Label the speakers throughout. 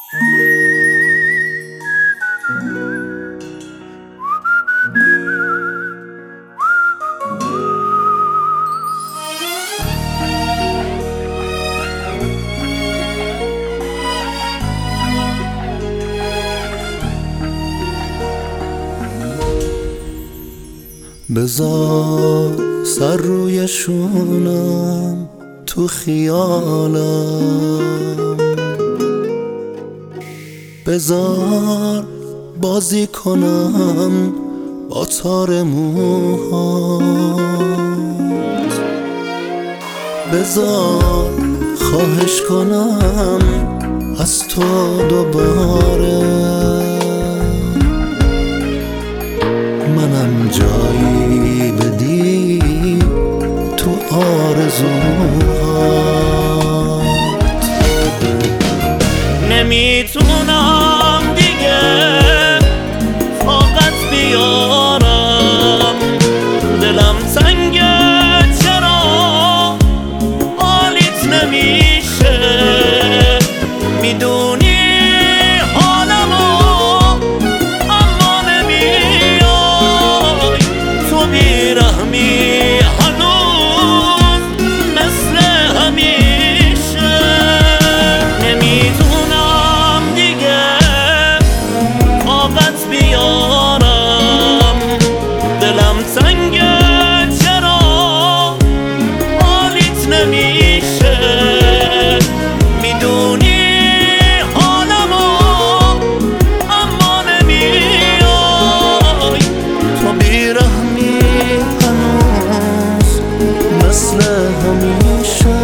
Speaker 1: بذار سر روی شونم تو خیالم، بذار بازی کنم با تار موهات، بذار خواهش کنم از تو دوباره منم جایی بدی تو آرزوهات.
Speaker 2: نمیتونم دیگه فقط بیارم، دلم تنگه چرا حالیت نمیشه، میدونی حالمو اما نمیای، تو بیرحمی هنوز مثل همیشه. نمیتونم دیگه طاقت بیارم، دلم تنگه چرا حالیت نمیشه، میدونی حالمو اما نمیای،
Speaker 1: تو بیرحمی هنوز مثل همیشه.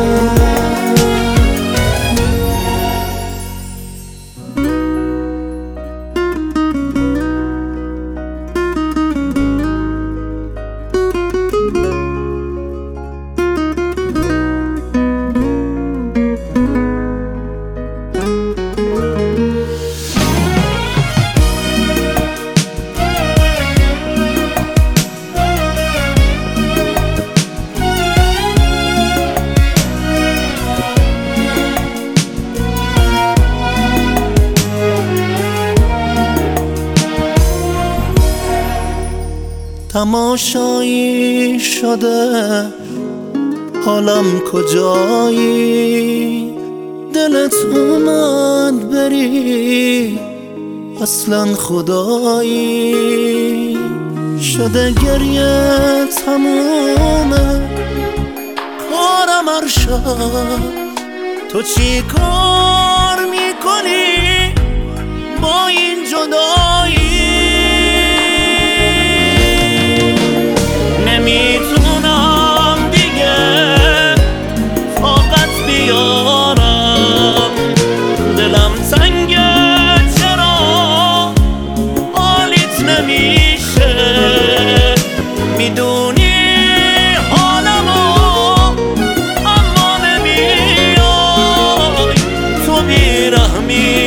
Speaker 1: تماشایی شده حالم کجایی، دلت اومد بری اصلا خدایی، شده گریه تمومه کارم هر شب، تو چی کار میکنی با این جدایی؟
Speaker 2: نمیتونم دیگه طاقت بیارم، دلم تنگه چرا حالیت نمیشه، میدونی حالمو اما نمیای، تو بیرحمی